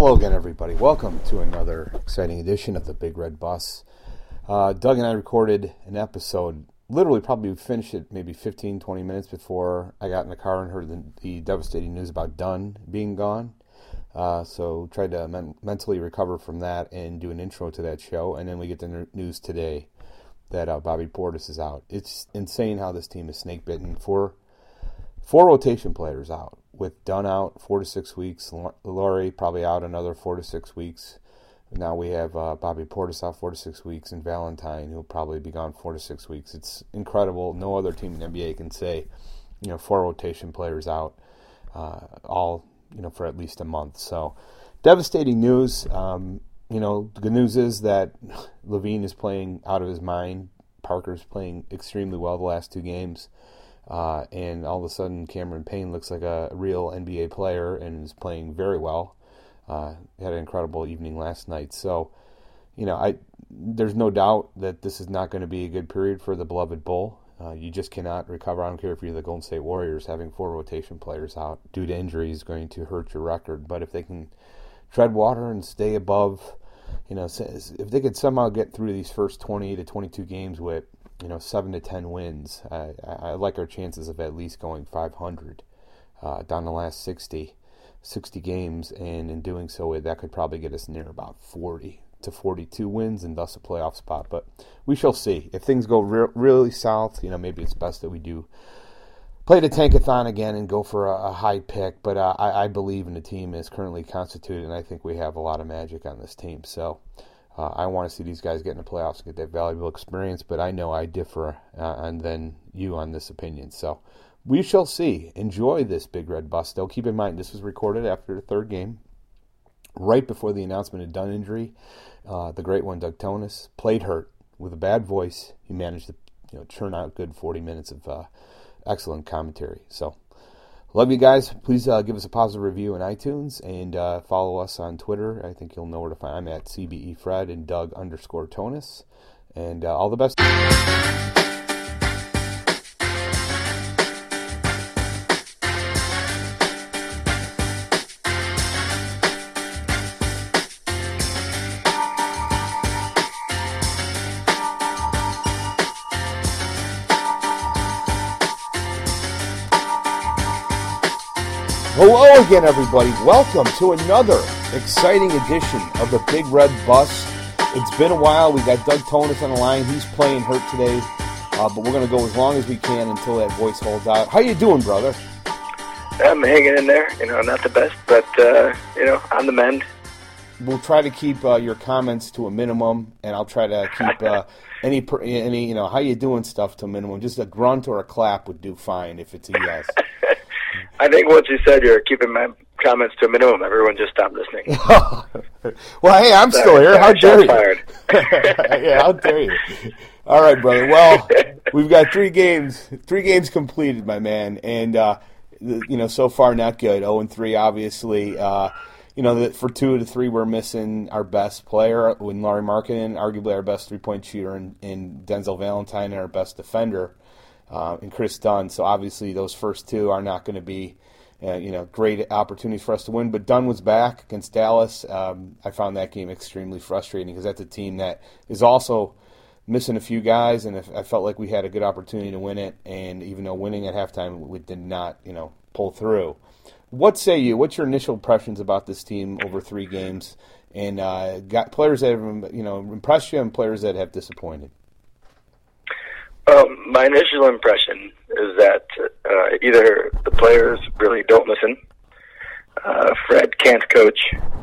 Hello again, everybody. Welcome to another exciting edition of the Big Red Bus. Doug and I recorded an episode, literally probably finished it maybe 15, 20 minutes before I got in the car and heard the devastating news about Dunn being gone. So tried to mentally recover from that and do an intro to that show. And then we get the news today that Bobby Portis is out. It's insane how this team is snake-bitten. Four rotation players out. With Dunn out 4 to 6 weeks, Laurie probably out another 4 to 6 weeks. Now we have Bobby Portis out 4 to 6 weeks, and Valentine, who'll probably be gone 4 to 6 weeks. It's incredible. No other team in the NBA can say, 4 rotation players out, all for at least a month. So devastating news. The good news is that Levine is playing out of his mind. Parker's playing extremely well the last 2 games. And all of a sudden, Cameron Payne looks like a real NBA player and is playing very well. Had an incredible evening last night. So, there's no doubt that this is not going to be a good period for the beloved Bull. You just cannot recover. I don't care if you're the Golden State Warriors. Having 4 rotation players out due to injury is going to hurt your record. But if they can tread water and stay above, if they could somehow get through these first 20 to 22 games with 7 to 10 wins. I like our chances of at least going 500 down the last 60 games, and in doing so, that could probably get us near about 40 to 42 wins and thus a playoff spot. But we shall see. If things go really south, maybe it's best that we do play the tankathon again and go for a high pick. But I believe in the team as currently constituted, and I think we have a lot of magic on this team. So I want to see these guys get in the playoffs and get that valuable experience, but I know I differ than you on this opinion. So we shall see. Enjoy this Big Red Bus, though. Keep in mind, this was recorded after the 3rd game, right before the announcement of Dunn injury. The great one, Doug Tonis, played hurt with a bad voice. He managed to churn out good 40 minutes of excellent commentary. So love you guys. Please give us a positive review in iTunes and follow us on Twitter. I think you'll know where to find. I'm at CBEFred and Doug_Tonis. And all the best. Hello again, everybody. Welcome to another exciting edition of the Big Red Bus. It's been a while. We got Doug Tonis on the line. He's playing hurt today, but we're going to go as long as we can until that voice holds out. How you doing, brother? I'm hanging in there. Not the best, but on the mend. We'll try to keep your comments to a minimum, and I'll try to keep any how you doing stuff to a minimum. Just a grunt or a clap would do fine if it's a yes. I think once you said you're keeping my comments to a minimum, everyone just stopped listening. Well, hey, I'm still here. How dare you? Yeah, how dare you? All right, brother. Well, we've got 3 games completed, my man, and so far not good. 0-3, obviously. For 2 of the 3, we're missing our best player in Lauri Markkanen, arguably our best 3-point shooter in Denzel Valentine, and our best defender. And Chris Dunn. So obviously those first 2 are not going to be, great opportunities for us to win. But Dunn was back against Dallas. I found that game extremely frustrating because that's a team that is also missing a few guys, and I felt like we had a good opportunity to win it. And even though winning at halftime, we did not, pull through. What say you? What's your initial impressions about this team over 3 games? And got players that have, impressed you and players that have disappointed? My initial impression is that either the players really don't listen, Fred can't coach,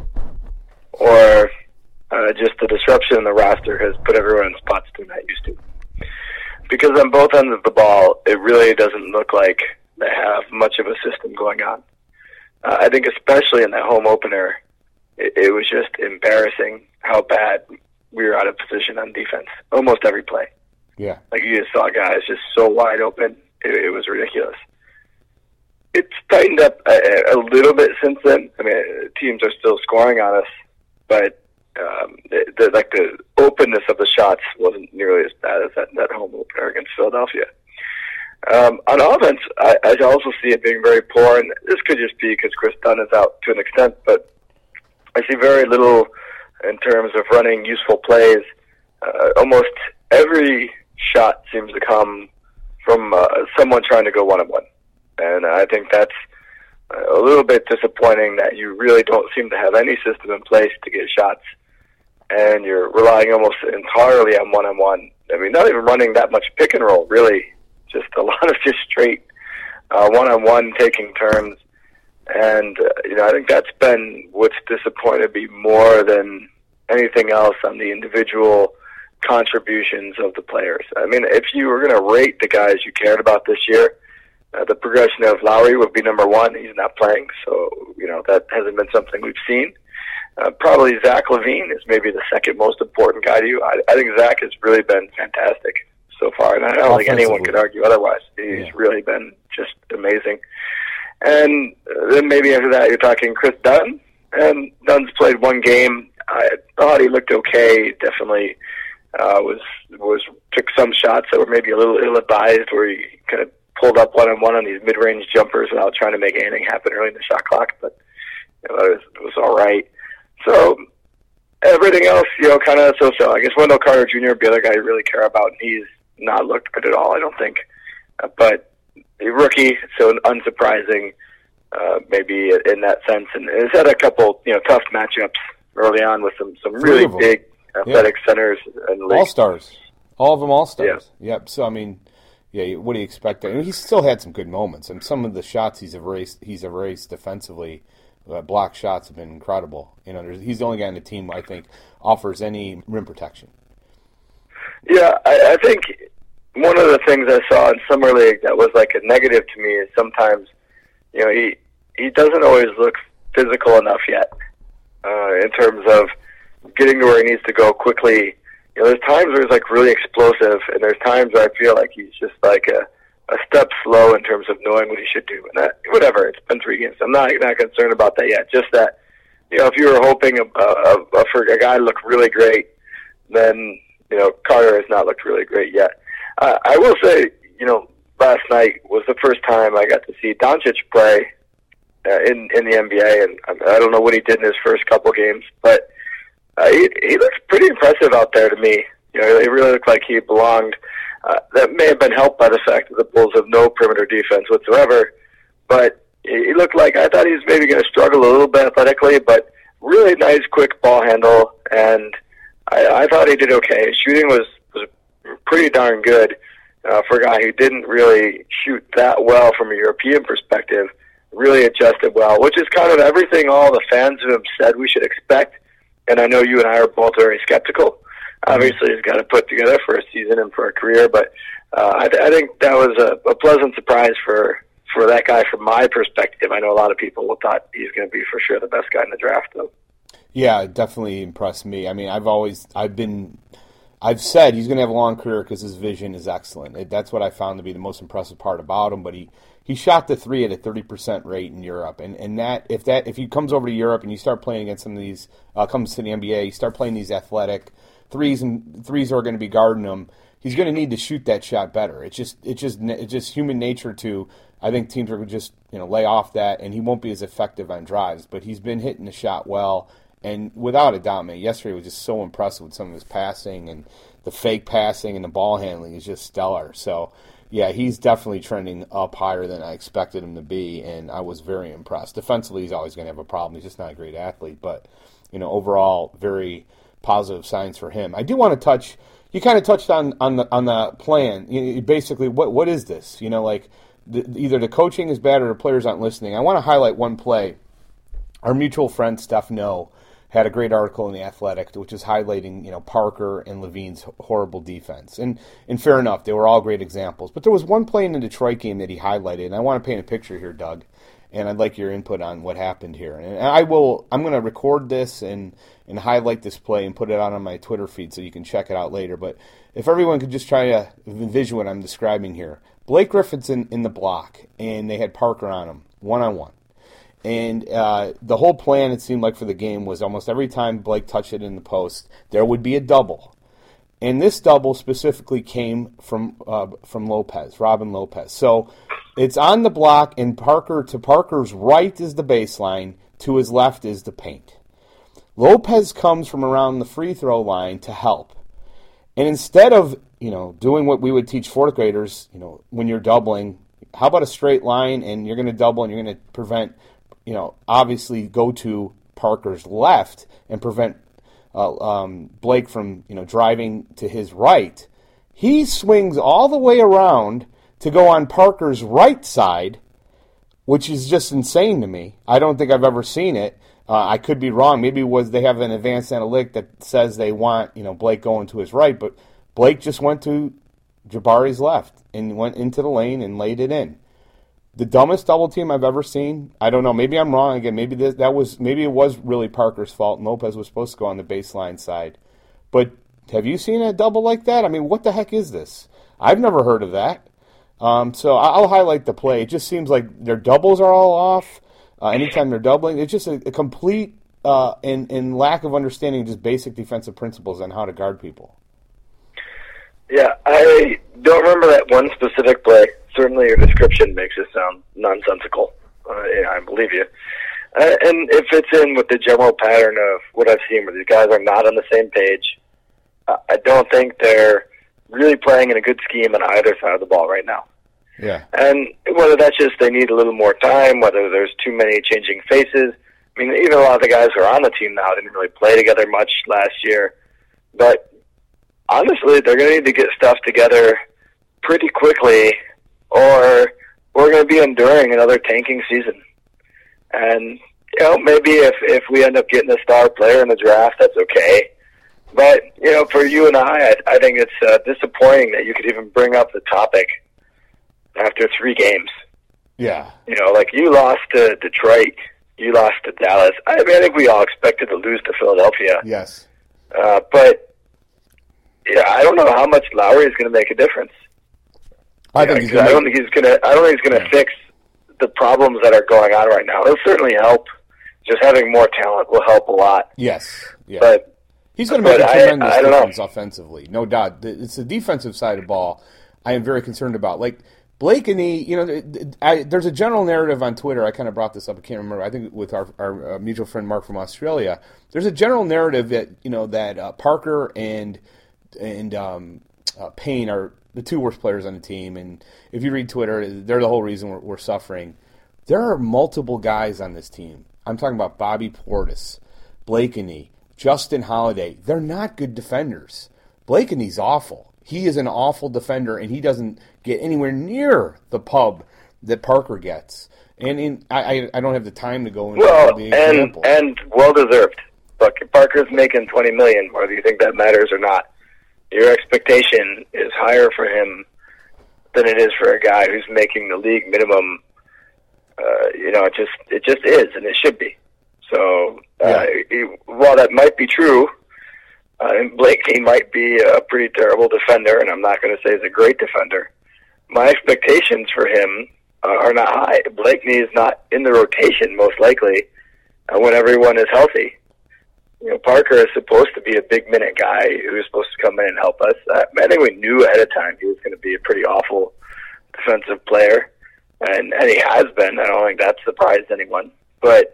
or just the disruption in the roster has put everyone in spots they're not used to. Because on both ends of the ball, it really doesn't look like they have much of a system going on. I think especially in that home opener, it was just embarrassing how bad we were out of position on defense, almost every play. Yeah. Like you just saw guys just so wide open. It was ridiculous. It's tightened up a little bit since then. I mean, teams are still scoring on us, but the openness of the shots wasn't nearly as bad as that home opener against Philadelphia. On offense, I also see it being very poor, and this could just be because Chris Dunn is out to an extent, but I see very little in terms of running useful plays. Almost every shot seems to come from someone trying to go one-on-one. And I think that's a little bit disappointing that you really don't seem to have any system in place to get shots, and you're relying almost entirely on one-on-one. I mean, not even running that much pick and roll, really. Just a lot of just straight one-on-one taking turns. And, I think that's been what's disappointed me more than anything else on the individual contributions of the players. I mean, if you were going to rate the guys you cared about this year, the progression of Lowry would be number one. He's not playing, so, that hasn't been something we've seen. Probably Zach LaVine is maybe the second most important guy to you. I think Zach has really been fantastic so far, and I don't think anyone could argue otherwise. He's really been just amazing. And then maybe after that, you're talking Chris Dunn, and Dunn's played one game. I thought he looked okay. Definitely took some shots that were maybe a little ill-advised, where he kind of pulled up one-on-one on these mid-range jumpers without trying to make anything happen early in the shot clock, but it was all right. So everything else, kind of so-so. I guess Wendell Carter Jr. would be the other guy you really care about, and he's not looked good at all, I don't think. But a rookie, so unsurprising, maybe in that sense, and has had a couple, tough matchups early on with some really big athletic centers and all-stars. All of them all-stars. Yeah. Yep. So, I mean, what do you expect? I mean, he's still had some good moments, and some of the shots he's erased defensively, block shots have been incredible. He's the only guy on the team, I think, offers any rim protection. Yeah, I think one of the things I saw in Summer League that was like a negative to me is sometimes, he doesn't always look physical enough yet in terms of getting to where he needs to go quickly. There's times where he's like really explosive, and there's times where I feel like he's just like a step slow in terms of knowing what he should do. And whatever, it's been 3 games. I'm not concerned about that yet. Just that, if you were hoping for a guy to look really great, then, Carter has not looked really great yet. I will say, last night was the first time I got to see Doncic play in the NBA, and I don't know what he did in his first couple games, but he looks pretty impressive out there to me. He really looked like he belonged. That may have been helped by the fact that the Bulls have no perimeter defense whatsoever, but he looked like, I thought he was maybe going to struggle a little bit athletically, but really nice, quick ball handle, and I thought he did okay. His shooting was pretty darn good for a guy who didn't really shoot that well from a European perspective. Really adjusted well, which is kind of everything all the fans of him said we should expect. And I know you and I are both very skeptical. Obviously, he's got to put together for a season and for a career, but I think that was a pleasant surprise for that guy from my perspective. I know a lot of people thought he's going to be for sure the best guy in the draft, though. Yeah, it definitely impressed me. I mean, I've said he's going to have a long career because his vision is excellent. That's what I found to be the most impressive part about him. But he shot the three at a 30% rate in Europe, and if he comes over to Europe and you start playing against some of these, comes to the NBA, you start playing these athletic threes are going to be guarding him. He's going to need to shoot that shot better. It's just human nature to. I think teams are going to just lay off that, and he won't be as effective on drives. But he's been hitting the shot well. And without a doubt, man, yesterday was just so impressive with some of his passing, and the fake passing and the ball handling is just stellar. So, yeah, he's definitely trending up higher than I expected him to be, and I was very impressed. Defensively, he's always going to have a problem. He's just not a great athlete. But, overall, very positive signs for him. I do want to touch – you kind of touched on the plan. Basically, what is this? Either the coaching is bad or the players aren't listening. I want to highlight one play. Our mutual friend, Steph No, had a great article in The Athletic, which is highlighting, Parker and LaVine's horrible defense. And fair enough, they were all great examples. But there was one play in the Detroit game that he highlighted, and I want to paint a picture here, Doug, and I'd like your input on what happened here. And I'm going to record this and highlight this play and put it out on my Twitter feed so you can check it out later. But if everyone could just try to envision what I'm describing here. Blake Griffin's in the block, and they had Parker on him, one-on-one. And the whole plan, it seemed like, for the game was almost every time Blake touched it in the post, there would be a double. And this double specifically came from Lopez, Robin Lopez. So it's on the block, and Parker's right is the baseline, to his left is the paint. Lopez comes from around the free throw line to help. And instead of, doing what we would teach fourth graders, when you're doubling, how about a straight line and you're going to double and you're going to prevent, obviously go to Parker's left and prevent Blake from, driving to his right. He swings all the way around to go on Parker's right side, which is just insane to me. I don't think I've ever seen it. I could be wrong. Maybe they have an advanced analytic that says they want, Blake going to his right, but Blake just went to Jabari's left and went into the lane and laid it in. The dumbest double team I've ever seen. I don't know. Maybe I'm wrong again. Maybe it was really Parker's fault and Lopez was supposed to go on the baseline side. But have you seen a double like that? I mean, what the heck is this? I've never heard of that. So I'll highlight the play. It just seems like their doubles are all off. Anytime they're doubling, it's just a complete and lack of understanding just basic defensive principles on how to guard people. Yeah, I don't remember that one specific play. Certainly your description makes it sound nonsensical. I believe you. And it fits in with the general pattern of what I've seen where these guys are not on the same page. I don't think they're really playing in a good scheme on either side of the ball right now. Yeah. And whether that's just they need a little more time, whether there's too many changing faces. I mean, even a lot of the guys who are on the team now didn't really play together much last year. But honestly, they're going to need to get stuff together pretty quickly or we're going to be enduring another tanking season. And, maybe if we end up getting a star player in the draft, that's okay. But, for you and I think it's disappointing that you could even bring up the topic after 3 games. Yeah. Like you lost to Detroit, you lost to Dallas. I think we all expected to lose to Philadelphia. Yes. But yeah, I don't know how much Lowry is going to make a difference. I don't think he's going to fix the problems that are going on right now. It'll certainly help. Just having more talent will help a lot. Yes. Yeah. But he's going to make a tremendous difference offensively, no doubt. It's the defensive side of the ball I am very concerned about. Like Blakeney, there's a general narrative on Twitter. I kind of brought this up. I can't remember. I think with our mutual friend Mark from Australia. There's a general narrative that that Parker and Payne are the 2 worst players on the team. And if you read Twitter, they're the whole reason we're suffering. There are multiple guys on this team. I'm talking about Bobby Portis, Blakeney, Justin Holiday. They're not good defenders. Blakeney's awful. He is an awful defender, and he doesn't get anywhere near the pub that Parker gets. And I don't have the time to go into the example. And well-deserved. Look, Parker's making $20 million, whether you think that matters or not. Your expectation is higher for him than it is for a guy who's making the league minimum. It just is, and it should be. So while that might be true, and Blakeney might be a pretty terrible defender, and I'm not going to say he's a great defender. My expectations for him are not high. Blakeney is not in the rotation, most likely, when everyone is healthy. Parker is supposed to be a big-minute guy who's supposed to come in and help us. I think we knew ahead of time he was going to be a pretty awful defensive player, and he has been. I don't think that surprised anyone. But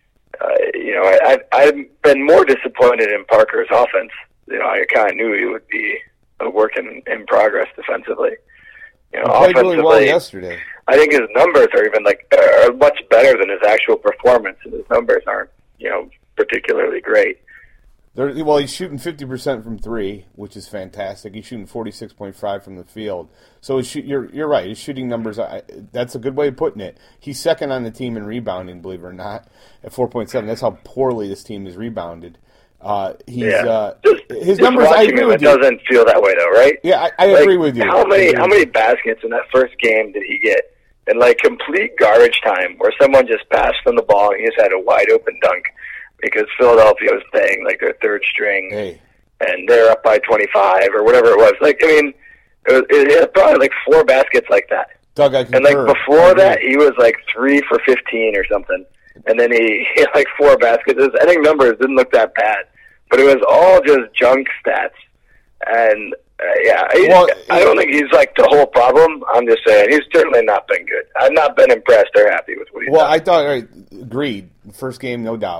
I've been more disappointed in Parker's offense. I kind of knew he would be a work in progress defensively. He played really well yesterday. I think his numbers are even are much better than his actual performance, and his numbers aren't particularly great. He's shooting 50% from 3, which is fantastic. He's shooting 46.5 from the field. So you're right. His shooting numbers, that's a good way of putting it. He's second on the team in rebounding, believe it or not, at 4.7. That's how poorly this team is rebounded. His numbers, I agree with you. It doesn't feel that way, though, right? Yeah, I agree with you. How many baskets in that first game did he get? And complete garbage time where someone just passed him the ball and he just had a wide open dunk. Because Philadelphia was playing their third string, and they're up by 25 or whatever it was. It had probably 4 baskets like that. Doug, I concur. And before that, he was 3 for 15 or something. And then he had 4 baskets. His ending numbers didn't look that bad, but it was all just junk stats. And I don't think he's the whole problem. I'm just saying he's certainly not been good. I've not been impressed or happy with what he's done. I thought agreed. First game, no doubt.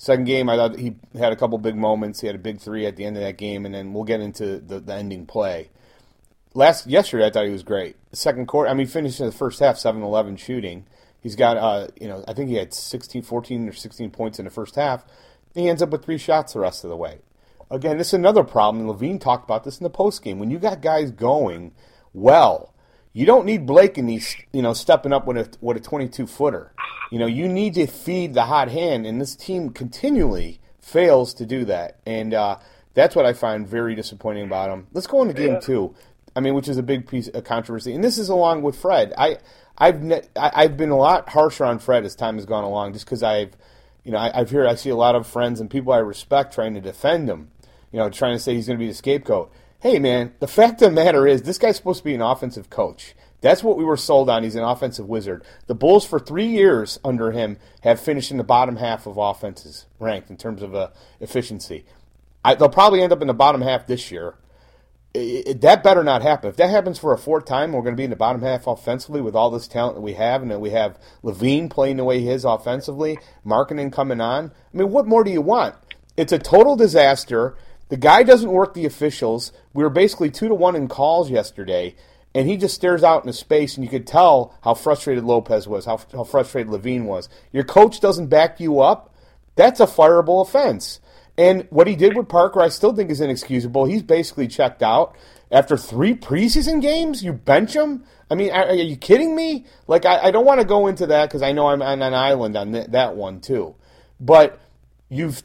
Second game, I thought he had a couple big moments. He had a big three at the end of that game, and then we'll get into the ending play. Yesterday, I thought he was great. The second quarter, he finished in the first half 7-11 shooting. He's got, I think he had 14 or 16 points in the first half. He ends up with 3 shots the rest of the way. Again, this is another problem. Levine talked about this in the postgame. When you got guys going well, you don't need Blake and these, stepping up with a 22-footer. You need to feed the hot hand, and this team continually fails to do that. And that's what I find very disappointing about them. Let's go into game 2, which is a big piece of controversy. And this is along with Fred. I've been a lot harsher on Fred as time has gone along, just because I see a lot of friends and people I respect trying to defend him, trying to say he's going to be the scapegoat. Hey, man, the fact of the matter is this guy's supposed to be an offensive coach. That's what we were sold on. He's an offensive wizard. The Bulls, for 3 years under him, have finished in the bottom half of offenses ranked in terms of efficiency. They'll probably end up in the bottom half this year. That better not happen. If that happens for a fourth time, we're going to be in the bottom half offensively with all this talent that we have, and then we have Levine playing the way he is offensively, Markkanen coming on. What more do you want? It's a total disaster. The guy doesn't work the officials. We were basically 2-1 in calls yesterday, and he just stares out into space, and you could tell how frustrated Lopez was, how frustrated Levine was. Your coach doesn't back you up. That's a fireable offense. And what he did with Parker, I still think is inexcusable. He's basically checked out. After 3 preseason games, you bench him? Are you kidding me? I don't want to go into that because I know I'm on an island on that one too. But he's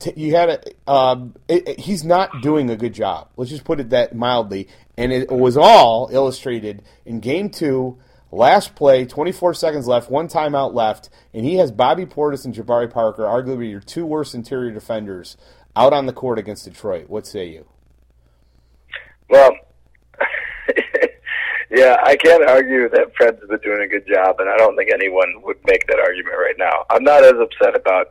not doing a good job. Let's just put it that mildly. And it was all illustrated in Game 2, last play, 24 seconds left, 1 timeout left, and he has Bobby Portis and Jabari Parker, arguably your 2 worst interior defenders, out on the court against Detroit. What say you? Well, yeah, I can't argue that Fred's been doing a good job, and I don't think anyone would make that argument right now. I'm not as upset about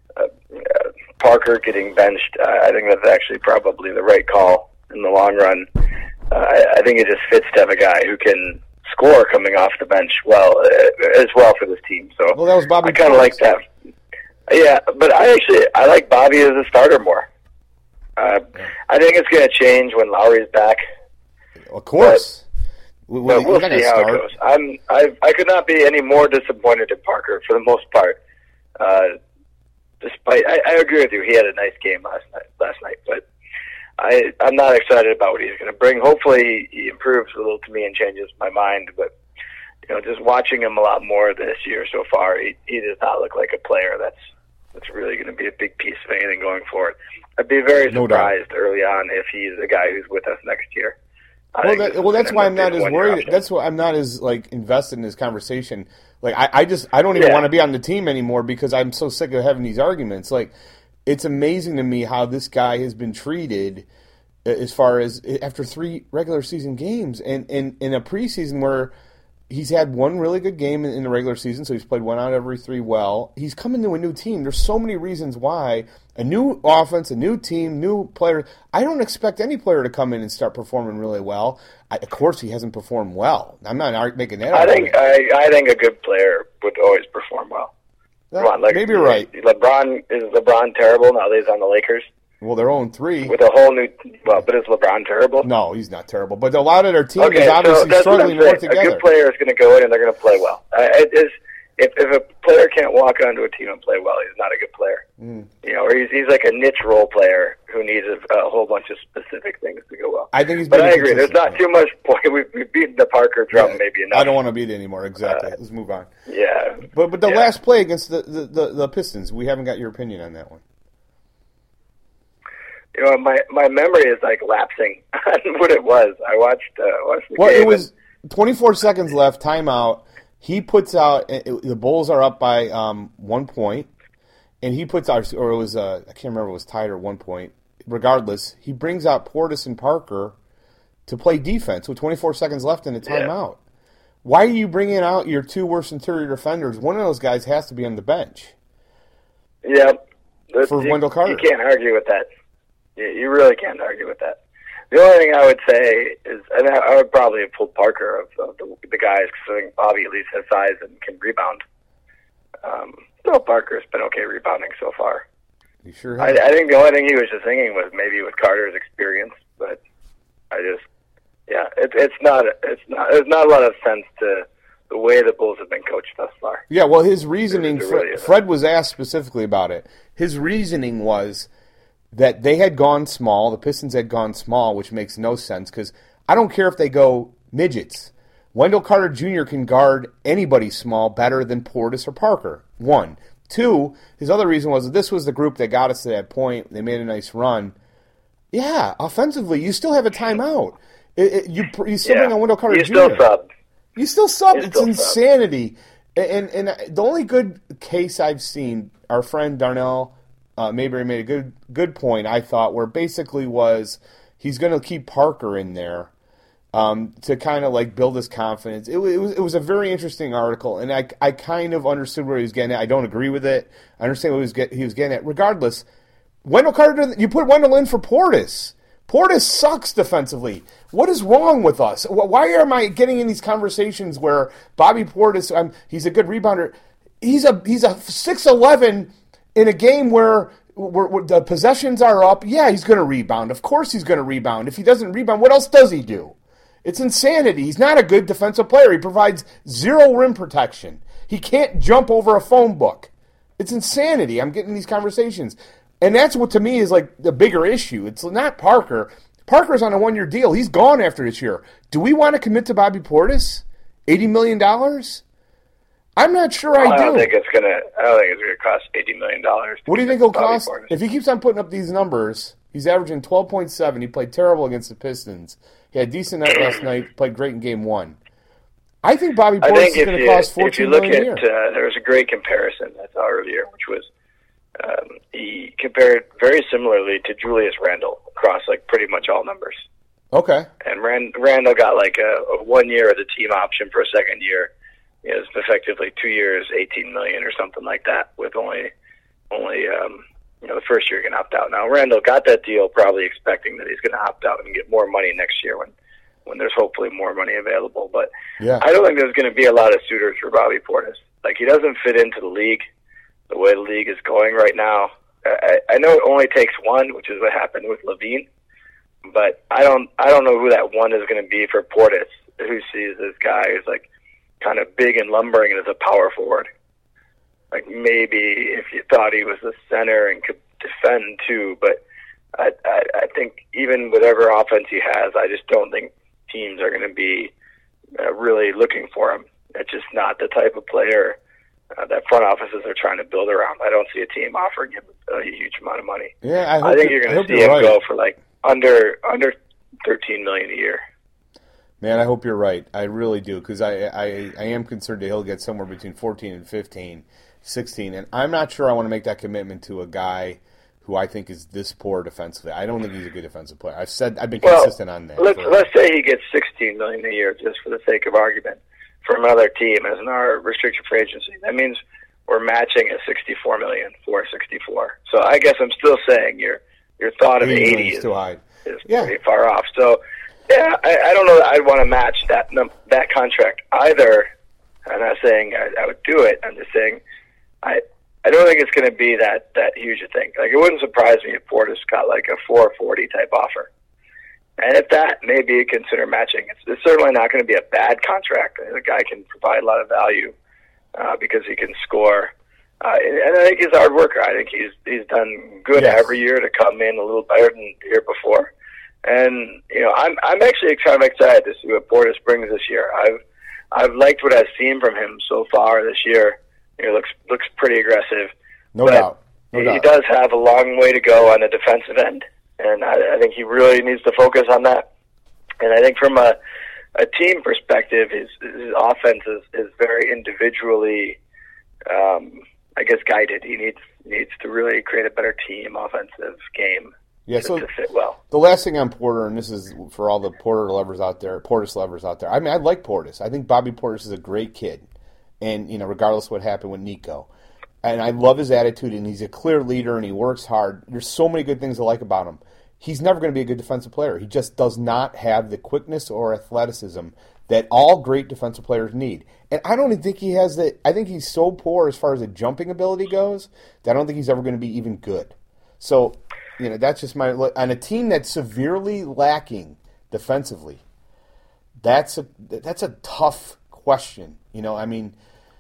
Parker getting benched. I think that's actually probably the right call in the long run. I think it just fits to have a guy who can score coming off the bench as well for this team. So that was Bobby. I kind of like that. Yeah, but I like Bobby as a starter more. I think it's going to change when Lowry's back. Of course. But we'll see how it goes. I could not be any more disappointed in Parker for the most part. Despite, I agree with you. He had a nice game last night, but I'm not excited about what he's going to bring. Hopefully, he improves a little to me and changes my mind. But just watching him a lot more this year so far, he does not look like a player that's really going to be a big piece of anything going forward. I'd be very surprised early on if he's the guy who's with us next year. That's why I'm not as worried. That's why I'm not as invested in this conversation. I don't even want to be on the team anymore because I'm so sick of having these arguments. It's amazing to me how this guy has been treated as far as after 3 regular season games and in a preseason where he's had 1 really good game in the regular season, so he's played 1 out of every 3 well. He's coming to a new team. There's so many reasons why. A new offense, a new team, new player. I don't expect any player to come in and start performing really well. Of course, he hasn't performed well. I'm not making that argument. I think a good player would always perform well. Come on, maybe you're right. Is LeBron terrible now that he's on the Lakers? Well, they're 0-3. With a whole new... but is LeBron terrible? No, he's not terrible. But a lot of their team is obviously struggling to work together. A good player is going to go in and they're going to play well. If a player can't walk onto a team and play well, he's not a good player. Or he's like a niche role player who needs a whole bunch of specific things to go well. I think he's. But I agree. There's not too much point. We've beaten the Parker drum maybe enough. I don't want to beat it anymore. Exactly. Let's move on. Yeah. But the last play against the Pistons, we haven't got your opinion on that one. My memory is lapsing on what it was. I watched the game. Well, it was 24 seconds left, timeout. He puts out, the Bulls are up by 1 point, and he puts out, or it was, I can't remember if it was tied or 1 point. Regardless, he brings out Portis and Parker to play defense with 24 seconds left in a timeout. Yeah. Why are you bringing out your 2 worst interior defenders? One of those guys has to be on the bench. Yeah. For Wendell Carter. You can't argue with that. You really can't argue with that. The only thing I would say is, and I would probably have pulled Parker of the guys because I think Bobby at least has size and can rebound. Parker's been okay rebounding so far. You sure I think the only thing he was just thinking was maybe with Carter's experience, but it's not there's not a lot of sense to the way the Bulls have been coached thus far. Yeah, well, his reasoning, Fred was asked specifically about it. His reasoning was that they had gone small, the Pistons had gone small, which makes no sense because I don't care if they go midgets. Wendell Carter Jr. can guard anybody small better than Portis or Parker, 1. 2, his other reason was that this was the group that got us to that point. They made a nice run. Yeah, offensively, you still have a timeout. You still bring on Wendell Carter Jr. Still sub. You still sub. It's insanity. And the only good case I've seen, our friend Darnell Mayberry made a good point, I thought, where basically was he's going to keep Parker in there to kind of like build his confidence. It was a very interesting article, and I kind of understood where he was getting at. I don't agree with it. I understand what he was getting at. Regardless, Wendell Carter, you put Wendell in for Portis. Portis sucks defensively. What is wrong with us? Why am I getting in these conversations where Bobby Portis, he's a good rebounder. He's a 6'11" in a game where the possessions are up. Yeah, he's going to rebound. Of course he's going to rebound. If he doesn't rebound, what else does he do? It's insanity. He's not a good defensive player. He provides zero rim protection. He can't jump over a phone book. It's insanity. I'm getting these conversations. And that's what, to me, is like the bigger issue. It's not Parker. Parker's on a one-year deal. He's gone after this year. Do we want to commit to Bobby Portis? $80 million? I'm not sure I do. I don't think it's gonna cost $80 million. What do you think it'll cost? If he keeps on putting up these numbers, he's averaging 12.7. He played terrible against the Pistons. He had a decent night last night, played great in Game 1. I think Bobby Portis is going to cost $14 million a year. There was a great comparison I saw earlier, which was he compared very similarly to Julius Randle across like pretty much all numbers. Okay. And Randle got like a 1 year of the team option for a second year. It was effectively 2 years, $18 million or something like that, with only the first year you can opt out. Now Randle got that deal probably expecting that he's going to opt out and get more money next year when there's hopefully more money available. But yeah. I don't think there's going to be a lot of suitors for Bobby Portis. Like, he doesn't fit into the league the way the league is going right now. I know it only takes one, which is what happened with Levine, but I don't know who that one is going to be for Portis, who sees this guy who's like kind of big and lumbering and is a power forward. Like, maybe if you thought he was a center and could defend too, but I think even whatever offense he has, I just don't think teams are going to be really looking for him. It's just not the type of player that front offices are trying to build around. I don't see a team offering him a huge amount of money. Yeah, I think you're going to see him go for like under $13 million a year. Man, I hope you're right. I really do, because I am concerned that he'll get somewhere between 14 and 15, 16, and I'm not sure I want to make that commitment to a guy who I think is this poor defensively. I don't think he's a good defensive player. I've been consistent on that. Let's say he gets $16 million a year, just for the sake of argument, from another team as in our restricted free agency. That means we're matching at $64 million for $64. So I guess I'm still saying your thought of 80 is too high. Is pretty far off. So yeah, I don't know that I'd want to match that contract either. I'm not saying I would do it. I'm just saying I don't think it's going to be that huge a thing. Like, it wouldn't surprise me if Portis got like a 440 type offer. And at that, maybe you consider matching. It's certainly not going to be a bad contract. The guy can provide a lot of value because he can score. And I think he's a hard worker. I think he's done good every year to come in a little better than the year before. And I'm actually kind of excited to see what Portis brings this year. I've liked what I've seen from him so far this year. He looks pretty aggressive. No doubt. He does have a long way to go on the defensive end, and I think he really needs to focus on that. And I think from a team perspective, his offense is very individually, guided. He needs to really create a better team offensive game to fit well. The last thing on Porter, and this is for all the Portis lovers out there. I mean, I like Portis. I think Bobby Portis is a great kid. And, regardless of what happened with Nico. And I love his attitude, and he's a clear leader, and he works hard. There's so many good things I like about him. He's never going to be a good defensive player. He just does not have the quickness or athleticism that all great defensive players need. And I don't even think he has I think he's so poor as far as the jumping ability goes that I don't think he's ever going to be even good. So, that's just my look. On a team that's severely lacking defensively, that's a tough question. I don't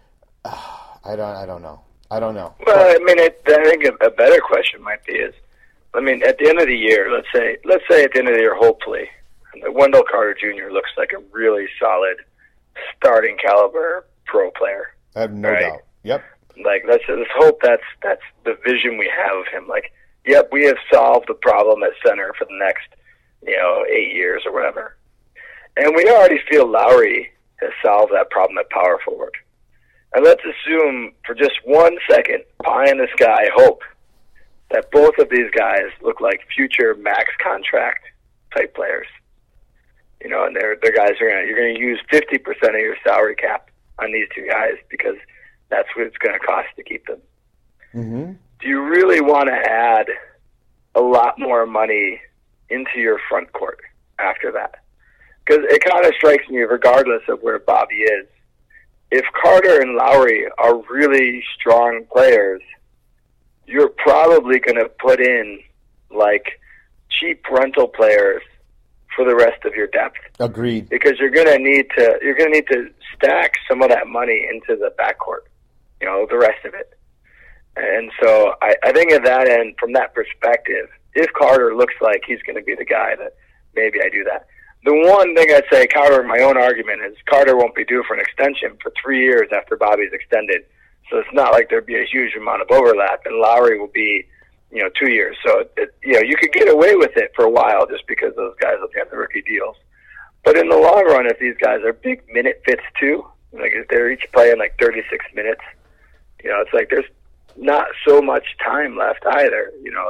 know. Well, I think a better question might be at the end of the year, let's say at the end of the year, hopefully, Wendell Carter Jr. looks like a really solid starting caliber pro player. I have no doubt. Yep. Let's hope that's the vision we have of him. Yep, we have solved the problem at center for the next, 8 years or whatever. And we already feel Lowry has solved that problem at power forward. And let's assume for just 1 second, pie in the sky hope that both of these guys look like future max contract type players. And they're guys you're going to use 50% of your salary cap on these two guys because that's what it's going to cost to keep them. Mm-hmm. Do you really want to add a lot more money into your front court after that? Because it kind of strikes me, regardless of where Bobby is, if Carter and Lowry are really strong players, you're probably going to put in cheap rental players for the rest of your depth. Agreed. Because you're going to need to stack some of that money into the backcourt, the rest of it. And so I think at that end, from that perspective, if Carter looks like he's going to be the guy, that maybe I do that. The one thing I'd say, my own argument is Carter won't be due for an extension for 3 years after Bobby's extended. So it's not like there'd be a huge amount of overlap, and Lowry will be, 2 years. So, you could get away with it for a while just because those guys will get the rookie deals. But in the long run, if these guys are big minute fits too, if they're each playing 36 minutes, it's there's not so much time left either,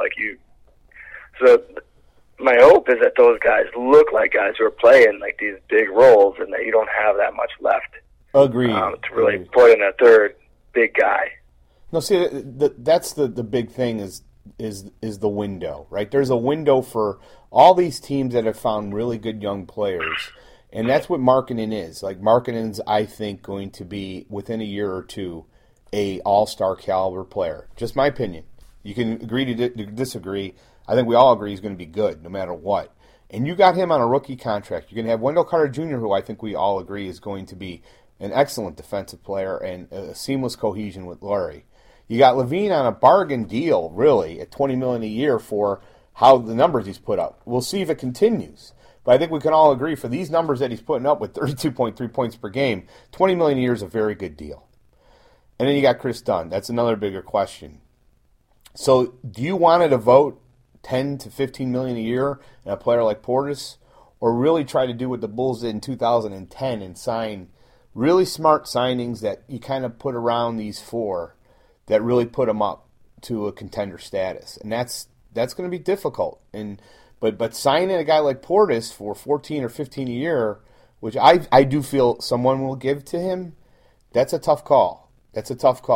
So my hope is that those guys look like guys who are playing these big roles and that you don't have that much left. Agreed. To really put in a third big guy. No, see, that's the big thing is the window, right? There's a window for all these teams that have found really good young players, and that's what Markkanen is. Markkanen's, I think, going to be, within a year or two, a all-star caliber player. Just my opinion. You can agree to disagree. I think we all agree he's going to be good no matter what. And you got him on a rookie contract. You're going to have Wendell Carter Jr., who I think we all agree is going to be an excellent defensive player and a seamless cohesion with Lowry. You got LaVine on a bargain deal, really, at $20 million a year for how the numbers he's put up. We'll see if it continues. But I think we can all agree for these numbers that he's putting up with 32.3 points per game, $20 million a year is a very good deal. And then you got Chris Dunn. That's another bigger question. So do you want to devote $10 to $15 million a year in a player like Portis, or really try to do what the Bulls did in 2010 and sign really smart signings that you kind of put around these four that really put them up to a contender status? And that's going to be difficult. But signing a guy like Portis for 14 or 15 a year, which I do feel someone will give to him, that's a tough call. Let's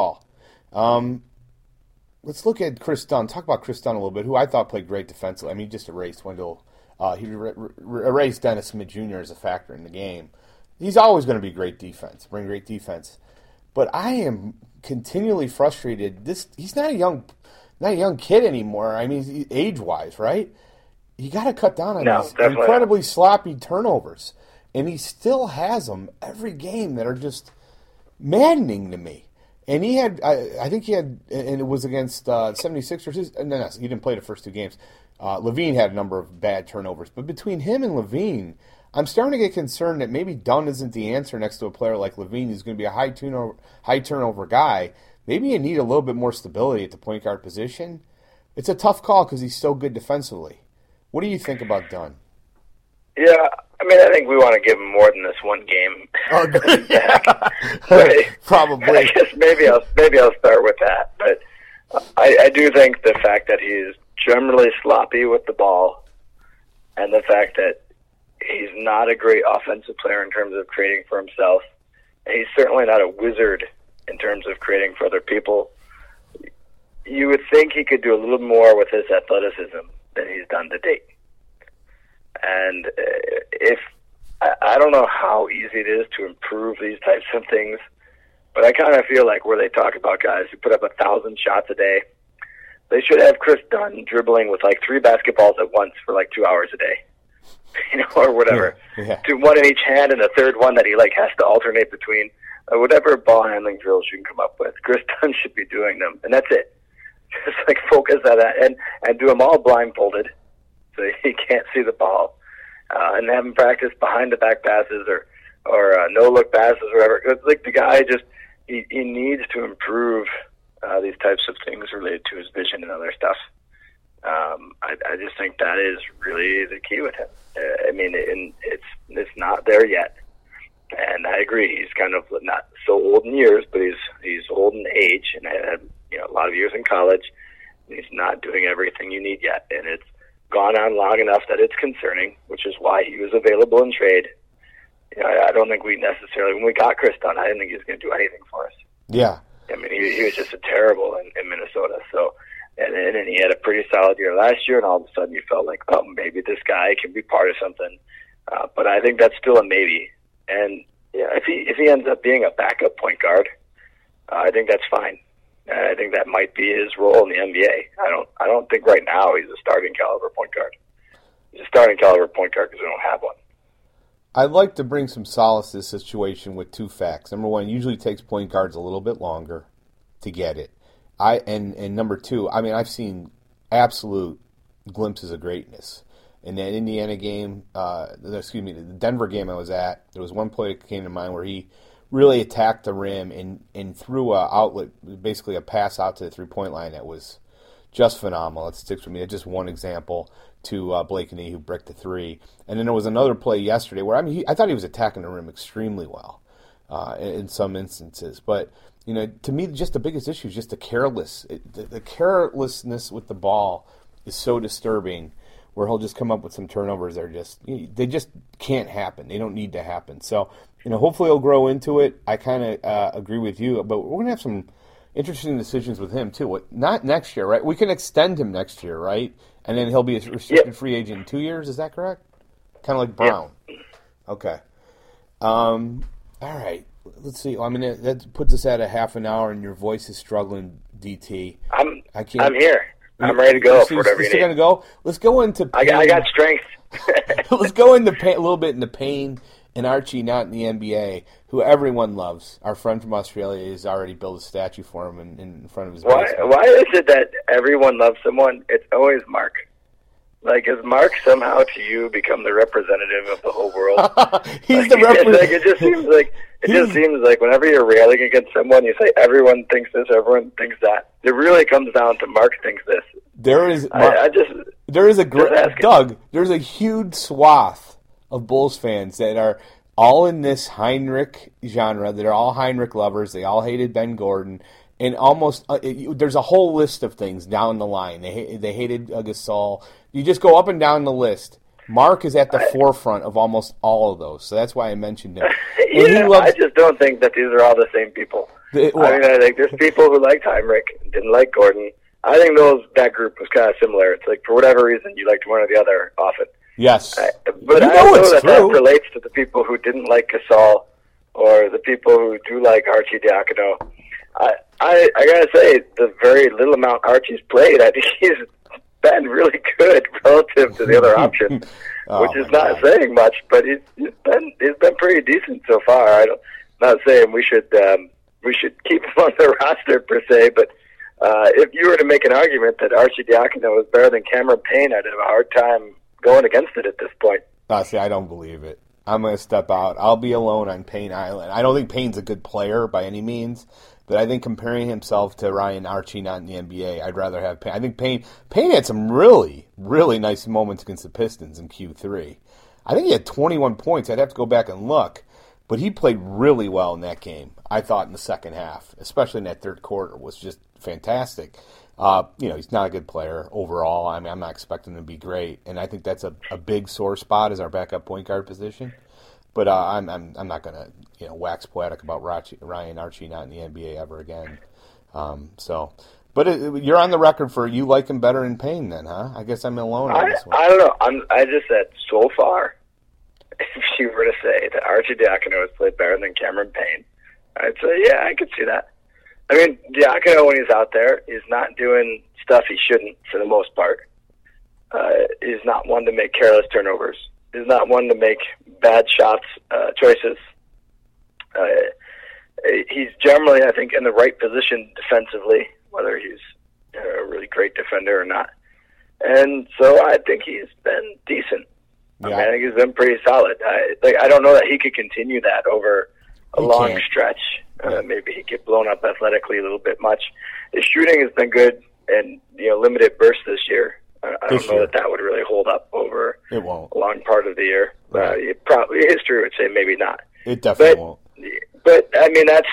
look at Chris Dunn. Talk about Chris Dunn a little bit, who I thought played great defensively. He just erased Wendell. He erased Dennis Smith Jr. as a factor in the game. He's always going to be great defense, bring great defense. But I am continually frustrated. He's not a young kid anymore. Age-wise, right? You got to cut down on these incredibly sloppy turnovers, and he still has them every game that are just maddening to me. And he had, I think he had, and it was against 76ers. No, he didn't play the first two games. LaVine had a number of bad turnovers. But between him and LaVine, I'm starting to get concerned that maybe Dunn isn't the answer next to a player like LaVine who's going to be a high turnover guy. Maybe you need a little bit more stability at the point guard position. It's a tough call because he's so good defensively. What do you think about Dunn? Yeah, I think we want to give him more than this one game. Oh, probably. I guess maybe I'll start with that. But I do think the fact that he's generally sloppy with the ball, and the fact that he's not a great offensive player in terms of creating for himself, and he's certainly not a wizard in terms of creating for other people. You would think he could do a little more with his athleticism than he's done to date. And I don't know how easy it is to improve these types of things, but I kind of feel like where they talk about guys who put up 1,000 shots a day, they should have Chris Dunn dribbling with like 3 basketballs at once for like 2 hours a day, or whatever. Yeah. Do one in each hand and a third one that he like has to alternate between. Whatever ball handling drills you can come up with, Chris Dunn should be doing them, and that's it. Just like focus on that, and do them all blindfolded, so he can't see the ball, and have him practice behind the back passes or no look passes or whatever. It's like the guy just he needs to improve these types of things related to his vision and other stuff. I just think that is really the key with him. I mean, it's not there yet. And I agree, he's kind of not so old in years, but he's old in age, and had a lot of years in college. And he's not doing everything you need yet, and it's gone on long enough that it's concerning, which is why he was available in trade. I don't think we necessarily, when we got Chris Dunn, I didn't think he was going to do anything for us. Yeah, I mean, he was just terrible in Minnesota. So, and he had a pretty solid year last year, and all of a sudden you felt like, oh, maybe this guy can be part of something. But I think that's still a maybe. And if he ends up being a backup point guard, I think that's fine. I think that might be his role in the NBA. I don't think right now he's a starting caliber point guard. He's a starting caliber point guard because we don't have one. I'd like to bring some solace to this situation with 2 facts. Number 1, it usually takes point guards a little bit longer to get it. And number 2, I mean, I've seen absolute glimpses of greatness. In that Indiana game, the Denver game I was at, there was one play that came to mind where he really attacked the rim and threw a outlet, basically a pass out to the three-point line that was just phenomenal. It sticks with me. It's just one example to Blakeney, who bricked the 3. And then there was another play yesterday where I thought he was attacking the rim extremely well in some instances. But to me, just the biggest issue is just the carelessness with the ball is so disturbing. Where he'll just come up with some turnovers that are they just can't happen. They don't need to happen. So, hopefully he'll grow into it. I kind of agree with you, but we're going to have some interesting decisions with him too. Not next year, right? We can extend him next year, right? And then he'll be a restricted free agent in 2 years. Is that correct? Kind of like Brown. Yep. Okay. All right. Let's see. I mean, that puts us at a half an hour, and your voice is struggling, DT. I'm here. I'm ready to go for whatever you need. Going to go? Let's go into pain. I got strength. Let's go into pain, a little bit into Payne and Archie, not in the NBA, who everyone loves. Our friend from Australia has already built a statue for him in front of his basement. Why is it that everyone loves someone? It's always Mark. Like, has Mark somehow to you become the representative of the whole world? He's the representative. It just seems like whenever you're railing against someone, you say everyone thinks this, everyone thinks that. It really comes down to Mark thinks this. There's a huge swath of Bulls fans that are all in this Heinrich genre. That are all Heinrich lovers. They all hated Ben Gordon. And almost there's a whole list of things down the line. They hated Gasol. You just go up and down the list. Mark is at the forefront of almost all of those, so that's why I mentioned him. I just don't think that these are all the same people. I think there's people who liked Heinrich and didn't like Gordon. I think that group was kind of similar. It's like for whatever reason you liked one or the other often. Yes, but I know that relates to the people who didn't like Gasol or the people who do like Archie Diacono. I gotta say, the very little amount Archie's played, I think he's been really good relative to the other option, which is not saying much, but he's been pretty decent so far. I'm not saying we should keep him on the roster per se, but if you were to make an argument that Archie Diacono is better than Cameron Payne, I'd have a hard time going against it at this point. See, I don't believe it. I'm going to step out. I'll be alone on Payne Island. I don't think Payne's a good player by any means, but I think comparing himself to Ryan Archie, not in the NBA, I'd rather have Payne. I think Payne had some really, really nice moments against the Pistons in Q3. I think he had 21 points. I'd have to go back and look, but he played really well in that game, I thought, in the second half, especially in that third quarter, was just fantastic. He's not a good player overall. I mean, I'm not expecting him to be great, and I think that's a big sore spot as our backup point guard position. But I'm not going to wax poetic about Ryan Archie not in the NBA ever again. But you're on the record for you like him better in Payne, then, huh? I guess I'm alone on this one. I don't know. I just said so far, if you were to say that Archie Diacono has played better than Cameron Payne, I'd say yeah, I could see that. I mean, Diacono, when he's out there, is not doing stuff he shouldn't for the most part. He's not one to make careless turnovers. He's not one to make bad shots choices. He's generally, I think, in the right position defensively, whether he's a really great defender or not. And so I think he's been decent. Yeah. I mean, I think he's been pretty solid. I don't know that he could continue that over a long stretch. Maybe he get blown up athletically a little bit much. His shooting has been good and limited bursts this year. I don't know that would really hold up over a long part of the year. Right. Probably history would say maybe not. It definitely won't. But I mean, that's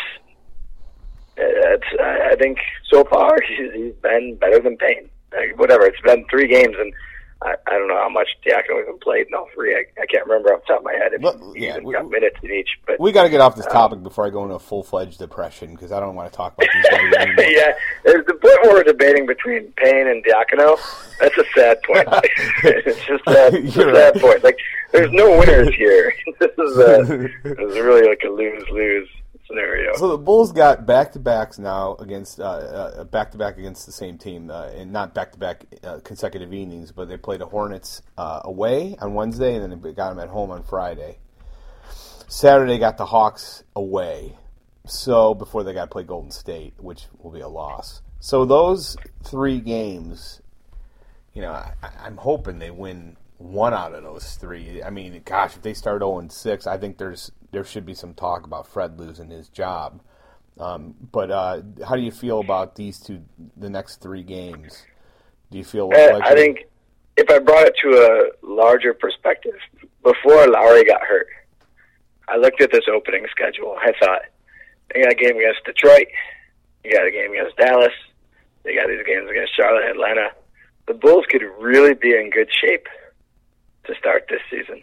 I think so far he's been better than Payne. Whatever, it's been 3 games, and I don't know how much Diacono even played in all 3. I can't remember off the top of my head if he even got minutes in each. But we got to get off this topic before I go into a full-fledged depression, because I don't want to talk about these guys anymore. Yeah, the point where we're debating between Payne and Diacono, that's a sad point. It's just a sad point. Like, there's no winners here. This is really like a lose-lose scenario. So the Bulls got back-to-backs now against back-to-back against the same team, and not back-to-back consecutive evenings, but they played the Hornets away on Wednesday, and then they got them at home on Friday. Saturday got the Hawks away, so before they got to play Golden State, which will be a loss. So those 3 games, I'm hoping they win 1 out of those 3. I mean, gosh, if they start 0-6, I think there should be some talk about Fred losing his job. But how do you feel about these the next 3 games? Do you feel like I think if I brought it to a larger perspective, before Lowry got hurt, I looked at this opening schedule. I thought, they got a game against Detroit, you got a game against Dallas, they got these games against Charlotte and Atlanta. The Bulls could really be in good shape to start this season.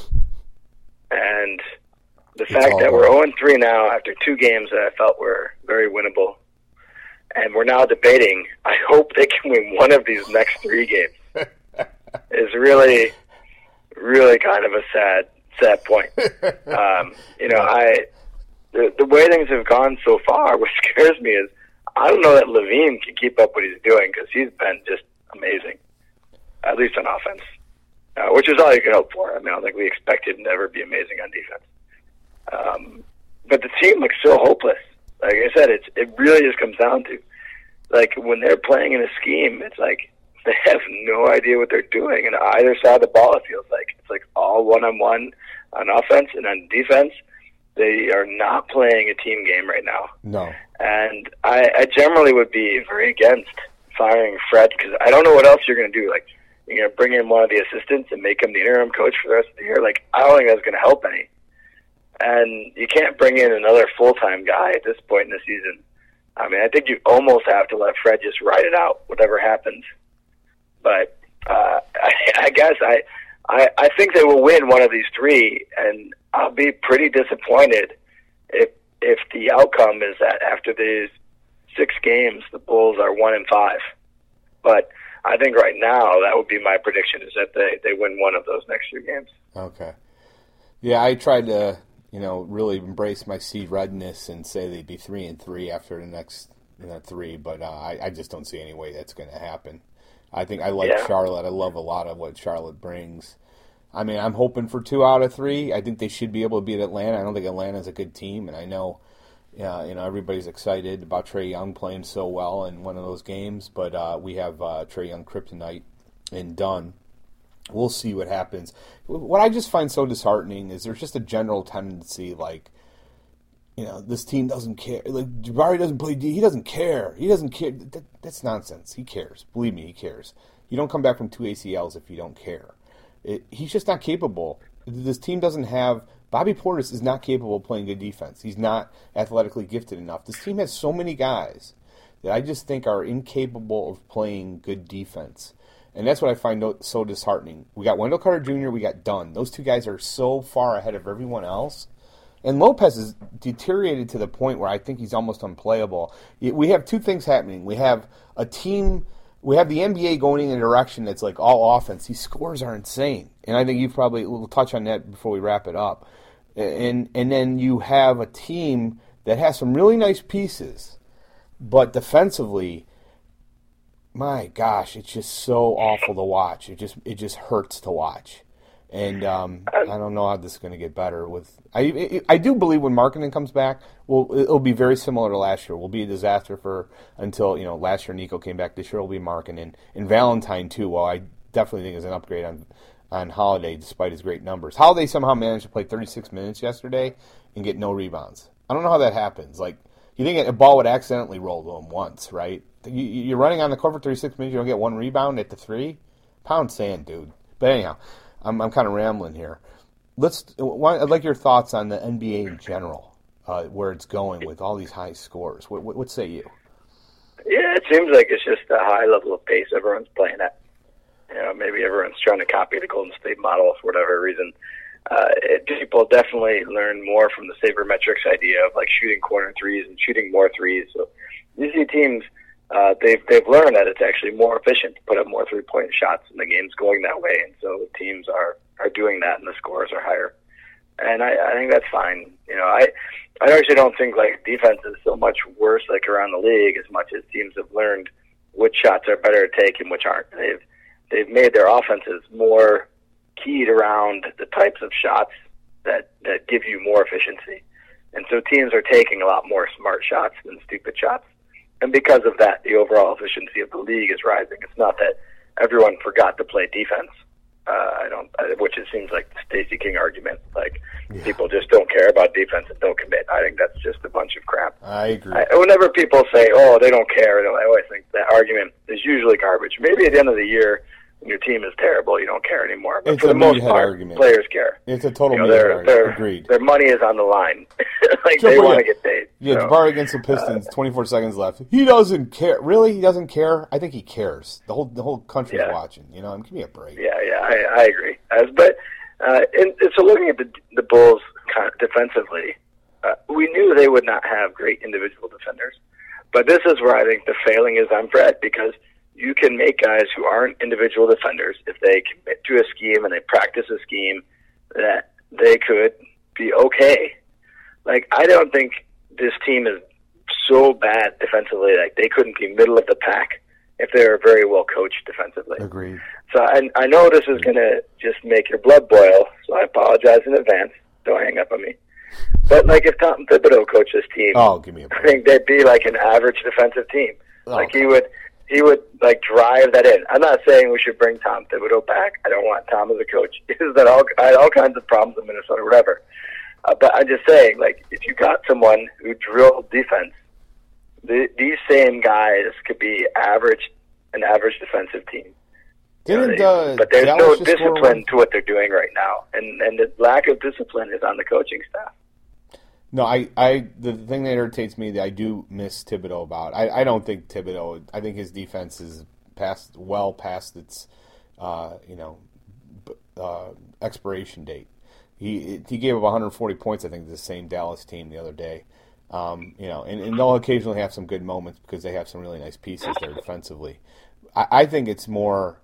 And the fact that we're 0-3 now after 2 games that I felt were very winnable, and we're now debating, I hope they can win one of these next 3 games, is really, really kind of a sad point. The way things have gone so far, what scares me is I don't know that Levine can keep up what he's doing, because he's been just amazing, at least on offense. Which is all you could hope for. I mean, I don't think we expected him to ever be amazing on defense. But the team looks so hopeless. Like I said, it really just comes down to, like, when they're playing in a scheme, it's like they have no idea what they're doing. And either side of the ball, it feels like. It's like all one-on-one on offense, and on defense, they are not playing a team game right now. No. And I generally would be very against firing Fred, because I don't know what else you're going to do. Like, you're going to bring in one of the assistants and make him the interim coach for the rest of the year? Like, I don't think that's going to help any. And you can't bring in another full-time guy at this point in the season. I mean, I think you almost have to let Fred just ride it out, whatever happens. But I guess I think they will win one of these 3, and I'll be pretty disappointed if the outcome is that after these 6 games, the Bulls are 1-5. But I think right now that would be my prediction, is that they win one of those next 3 games. Okay. Yeah, I tried to, really embrace my seed redness and say they'd be 3-3 after the next 3, but I just don't see any way that's going to happen. I think I like Charlotte. I love a lot of what Charlotte brings. I mean, I'm hoping for 2 out of 3. I think they should be able to beat Atlanta. I don't think Atlanta's a good team, and I know everybody's excited about Trae Young playing so well in one of those games, but we have Trae Young kryptonite and done. We'll see what happens. What I just find so disheartening is there's just a general tendency, like, this team doesn't care. Like, Jabari doesn't play D. He doesn't care. He doesn't care. That's nonsense. He cares. Believe me, he cares. You don't come back from 2 ACLs if you don't care. He's just not capable. This team doesn't have... Bobby Portis is not capable of playing good defense. He's not athletically gifted enough. This team has so many guys that I just think are incapable of playing good defense. And that's what I find so disheartening. We got Wendell Carter Jr., we got Dunn. Those 2 guys are so far ahead of everyone else. And Lopez has deteriorated to the point where I think he's almost unplayable. We have 2 things happening. We have a team... We have the NBA going in a direction that's like all offense. These scores are insane. And I think we'll touch on that before we wrap it up. And then you have a team that has some really nice pieces, But defensively, my gosh, it's just so awful to watch. It just hurts to watch. And I don't know how this is going to get better. I do believe when Markkanen comes back, it'll be very similar to last year. Will be a disaster until last year Nico came back. This year will be Markkanen and Valentine too. Well, I definitely think is an upgrade on Holiday despite his great numbers. Holiday somehow managed to play 36 minutes yesterday and get no rebounds. I don't know how that happens. Like, you think a ball would accidentally roll to him once, right? You're running on the court for 36 minutes, you don't get one rebound at the three? Pound sand, dude. But anyhow, I'm kind of rambling here. I'd like your thoughts on the NBA in general, where it's going with all these high scores. What say you? Yeah, it seems like it's just a high level of pace everyone's playing at. Maybe everyone's trying to copy the Golden State model for whatever reason. People definitely learn more from the sabermetrics idea of like shooting corner threes and shooting more threes. So you see teams, they've learned that it's actually more efficient to put up more 3-point shots, and the game's going that way. And so teams are doing that, and the scores are higher. And I think that's fine. I actually don't think like defense is so much worse like around the league as much as teams have learned which shots are better to take and which aren't. They've made their offenses more keyed around the types of shots that give you more efficiency. And so teams are taking a lot more smart shots than stupid shots. And because of that, the overall efficiency of the league is rising. It's not that everyone forgot to play defense, which it seems like the Stacey King argument. Like, people just don't care about defense and don't commit. I think that's just a bunch of crap. I agree. Whenever people say, oh, they don't care, I always think that argument is usually garbage. Maybe at the end of the year, when your team is terrible, you don't care anymore. But it's for the most part, argument. Players care. It's a total argument. Agreed. Their money is on the line. They want to get paid. Yeah, so. Jabari against the Pistons, 24 seconds left. He doesn't care. Really? He doesn't care? I think he cares. The whole country's watching. Give me a break. Yeah, I agree. So looking at the Bulls kind of defensively, we knew they would not have great individual defenders. But this is where I think the failing is on Fred, because you can make guys who aren't individual defenders, if they commit to a scheme and they practice a scheme, that they could be okay. Like, I don't think this team is so bad defensively, like they couldn't be middle of the pack if they were very well coached defensively. Agreed. So I know this is going to just make your blood boil, so I apologize in advance. Don't hang up on me. But, like, if Tom Thibodeau coached this team, give me a break. I think they'd be like an average defensive team. Like, he would like drive that in. I'm not saying we should bring Tom Thibodeau back. I don't want Tom as a coach. I had all kinds of problems in Minnesota, whatever. But I'm just saying, like, if you got someone who drilled defense, these same guys could be an average defensive team. But there's no discipline to what they're doing right now, and the lack of discipline is on the coaching staff. No, the thing that irritates me that I do miss Thibodeau about, I don't think Thibodeau, I think his defense is well past its, expiration date. He gave up 140 points, I think, to the same Dallas team the other day. And they'll occasionally have some good moments because they have some really nice pieces there defensively. I think it's more.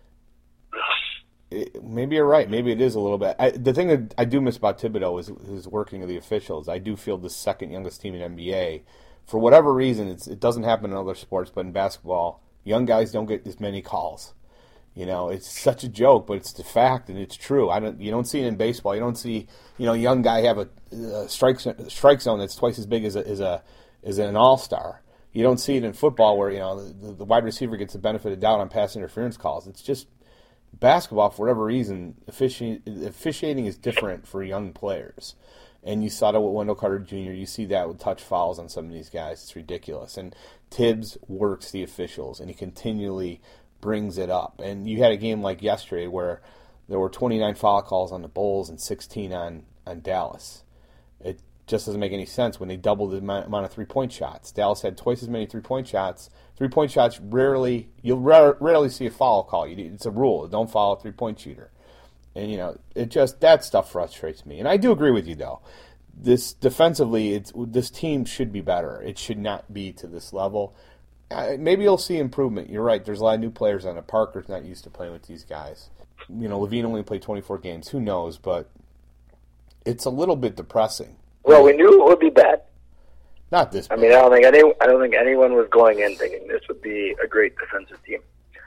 Maybe you're right. Maybe it is a little bit. The thing that I do miss about Thibodeau is his working of the officials. I do feel the second youngest team in NBA. For whatever reason, it doesn't happen in other sports, but in basketball, young guys don't get as many calls. It's such a joke, but it's the fact, and it's true. You don't see it in baseball. You don't see a young guy have a strike zone that's twice as big as an all-star. You don't see it in football where the wide receiver gets the benefit of doubt on pass interference calls. It's just basketball, for whatever reason, officiating is different for young players. And you saw that with Wendell Carter Jr. You see that with touch fouls on some of these guys. It's ridiculous. And Tibbs works the officials, and he continually brings it up. And you had a game like yesterday where there were 29 foul calls on the Bulls and 16 on Dallas. It just doesn't make any sense when they doubled the amount of three-point shots. Dallas had twice as many three-point shots. Three-point shots, you'll rarely see a foul call. It's a rule. Don't foul a three-point shooter. And, that stuff frustrates me. And I do agree with you, though. This defensively, this team should be better. It should not be to this level. Maybe you'll see improvement. You're right. There's a lot of new players on it. Parker's not used to playing with these guys. Levine only played 24 games. Who knows? But it's a little bit depressing. Well, we knew it would be bad. Not this. I mean, I don't think anyone was going in thinking this would be a great defensive team.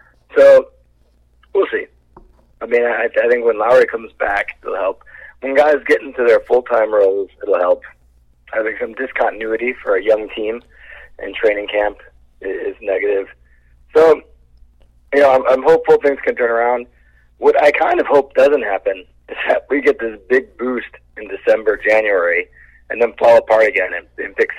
So we'll see. I mean, I think when Lowry comes back, it'll help. When guys get into their full-time roles, it'll help. I think some discontinuity for a young team in training camp is negative. So, I'm hopeful things can turn around. What I kind of hope doesn't happen is that we get this big boost in December, January, and then fall apart again and pick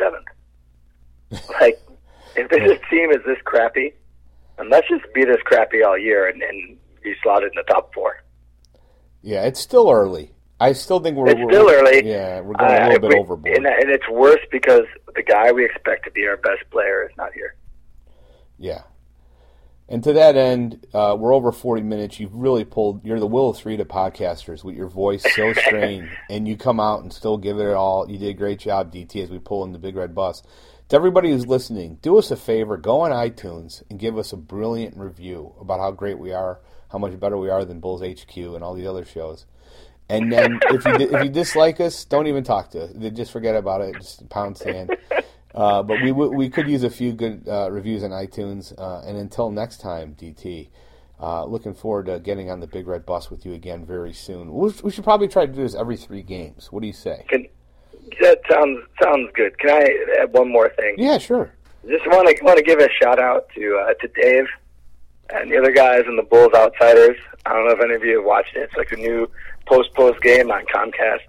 7th. Like, if this team is this crappy, and let's just be this crappy all year and be slotted in the top 4. Yeah, it's still early. I still think we're still early. Yeah, we're going a little bit overboard. And it's worse because the guy we expect to be our best player is not here. Yeah. And to that end, we're over 40 minutes. You've really you're the Will of Three to podcasters with your voice so strained, and you come out and still give it all. You did a great job, DT, as we pull in the Big Red Bus. To everybody who's listening, do us a favor, go on iTunes and give us a brilliant review about how great we are, how much better we are than Bulls HQ and all these other shows. And then if you dislike us, don't even talk to us. Just forget about it. Just pound sand. But we could use a few good reviews on iTunes. And until next time, DT, looking forward to getting on the Big Red Bus with you again very soon. We should probably try to do this every 3 games. What do you say? That sounds good. Can I add one more thing? Yeah, sure. Just want to give a shout out to Dave and the other guys in the Bulls Outsiders. I don't know if any of you have watched it. It's like a new post game on Comcast.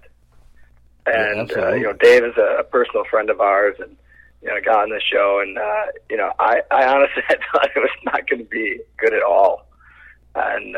And Dave is a personal friend of ours, and got on the show, and I honestly thought it was not going to be good at all, and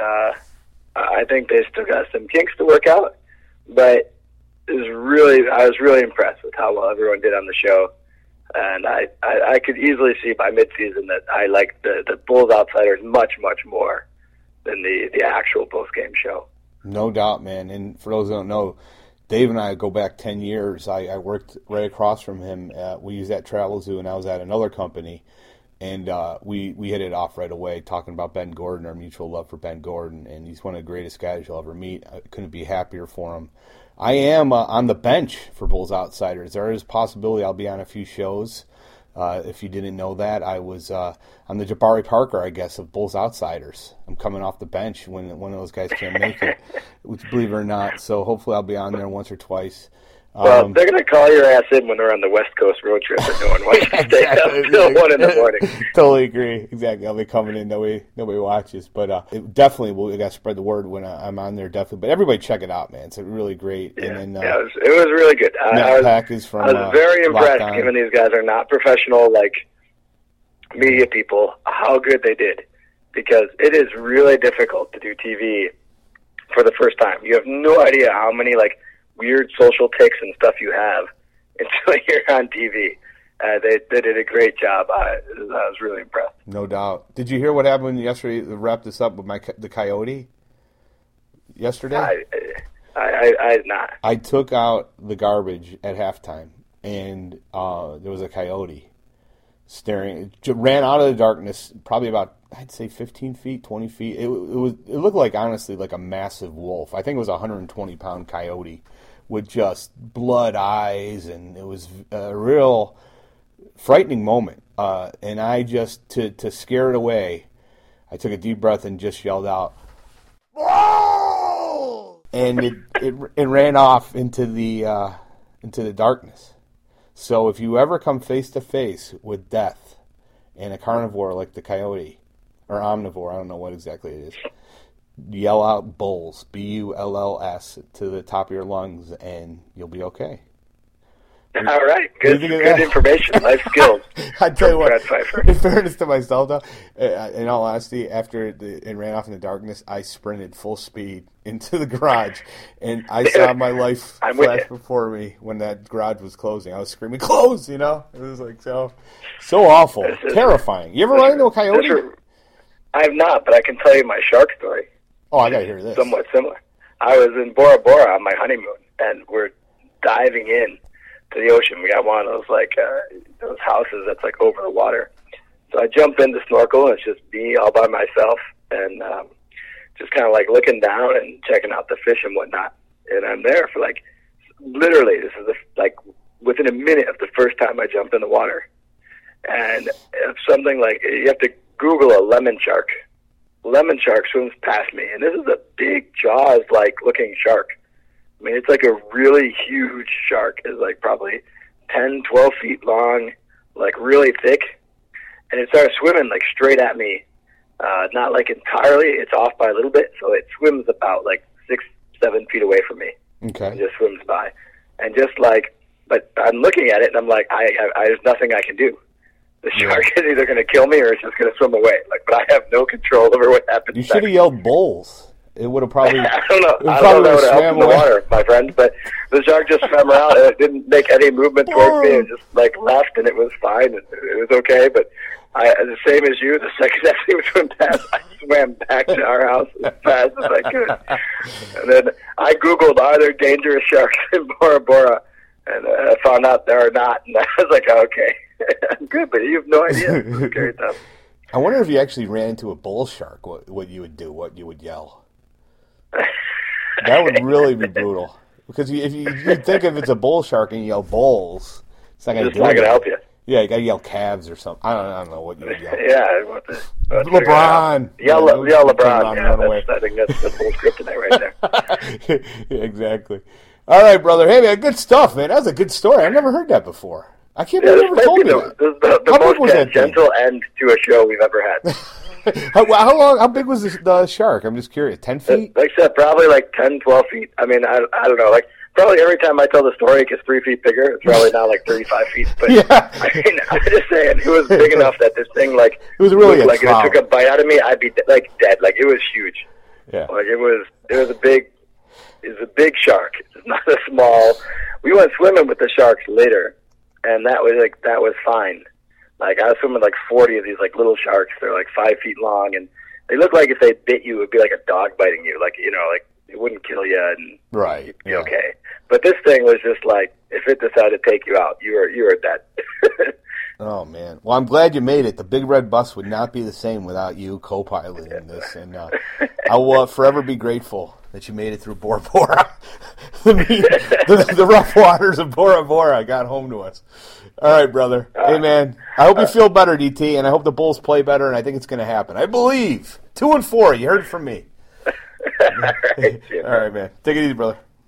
I think they still got some kinks to work out, but I was really impressed with how well everyone did on the show, and I could easily see by midseason that I liked the Bulls Outsiders much more than the actual post game show. No doubt, man. And for those who don't know, Dave and I go back 10 years. I worked right across from him. We used that Travel Zoo, and I was at another company. And we hit it off right away, talking about Ben Gordon, our mutual love for Ben Gordon. And he's one of the greatest guys you'll ever meet. I couldn't be happier for him. I am on the bench for Bulls Outsiders. There is a possibility I'll be on a few shows. If you didn't know that, I was on the Jabari Parker, I guess, of Bulls Outsiders. I'm coming off the bench when one of those guys can't make it, which, believe it or not. So hopefully I'll be on there once or twice. Well, they're going to call your ass in when they're on the West Coast road trip and no one wants to stay up until 1 in the morning. Totally agree. Exactly. I'll be coming in. Nobody watches. But it definitely, we got to spread the word when I'm on there, definitely. But everybody check it out, man. It's really great. Yeah, and then, it was really good. I was very impressed, given these guys are not professional, media people, how good they did. Because it is really difficult to do TV for the first time. You have no idea how many, weird social takes and stuff you have until you're on TV. They did a great job. I was really impressed. No doubt. Did you hear what happened yesterday? To wrap this up with the Coyote yesterday. I did not. I took out the garbage at halftime, and there was a coyote staring. It ran out of the darkness, probably about, I'd say, 15 feet, 20 feet. It looked like, honestly, like a massive wolf. I think it was a 120-pound coyote with just blood eyes, and it was a real frightening moment. And I just, to scare it away, I took a deep breath and just yelled out, "Whoa!" And it ran off into the darkness. So if you ever come face to face with death and a carnivore like the coyote, or omnivore, I don't know what exactly it is, yell out Bulls, BULLS, to the top of your lungs, and you'll be okay. All right, good information, life skills. I tell you what, in fairness to myself, though, in all honesty, after it ran off in the darkness, I sprinted full speed into the garage, and I saw my life flash before me when that garage was closing. I was screaming, "Close!" It was like so awful, terrifying. You ever run into a coyote? I have not, but I can tell you my shark story. Oh, I gotta hear this. Somewhat similar. I was in Bora Bora on my honeymoon, and we're diving in to the ocean. We got one of those houses that's over the water. So I jump in to snorkel, and it's just me all by myself, and just kind of looking down and checking out the fish and whatnot. And I'm there for literally, this is within a minute of the first time I jumped in the water. And it's something like, you have to Google a lemon shark. Lemon shark swims past me, and this is a big Jaws-like looking shark. I mean, it's like a really huge shark. It's like probably 10, 12 feet long, like really thick. And it started swimming like straight at me. Not like entirely, it's off by a little bit, so it swims about like 6, 7 feet away from me. Okay. And just swims by. And just like, but I'm looking at it and I'm like, there's nothing I can do. The shark is either going to kill me or it's just going to swim away. Like, but I have no control over what happens. You should have yelled bulls. It would have probably. I don't know. I don't know what helped in the water, my friend. But the shark just swam around and it didn't make any movement towards me. It just like left and it was fine. It was okay. But the same as you, the second that he swam past, I swam back to our house as fast as I could. And then I Googled, are there dangerous sharks in Bora Bora? And I found out there are not. And I was like, okay. I'm good, but you have no idea. It's scary stuff. I wonder if you actually ran into a bull shark, what you would do, what you would yell. That would really be brutal. Because if you think if it's a bull shark and you yell bulls, it's not going to help you. Yeah, you got to yell calves or something. I don't know what you would yell. Yeah. LeBron. Yell LeBron. Yeah, I think that's the bull kryptonite right there. Yeah, exactly. All right, brother. Hey, man, good stuff, man. That was a good story. I've never heard that before. I can't believe you never told me that. The most gentle end to a show we've ever had. How big was the shark? I'm just curious. 10 feet? Like I said, probably like 10, 12 feet. I mean, I don't know. Like, probably every time I tell the story, it gets 3 feet bigger. It's probably now like 35 feet. But yeah. I mean, I'm just saying, it was big enough that this thing, like, it was really like, if it took a bite out of me, I'd be like dead. Like, it was huge. Yeah. Like, it was a big shark. It's not a small. We went swimming with the sharks later. And that was fine. Like, I was swimming with like 40 of these like little sharks. They're like 5 feet long, and they look like if they bit you, it would be like a dog biting you. Like, like it wouldn't kill you, and right, you'd be okay. But this thing was just like, if it decided to take you out, you were dead. Oh man! Well, I'm glad you made it. The Big Red Bus would not be the same without you co-piloting this, and I will forever be grateful that you made it through Bora Bora. the rough waters of Bora Bora got home to us. All right, brother. Hey, man. I hope you feel better, DT, and I hope the Bulls play better, and I think it's going to happen. I believe. 2-4. You heard it from me. All right, all right, man. Take it easy, brother.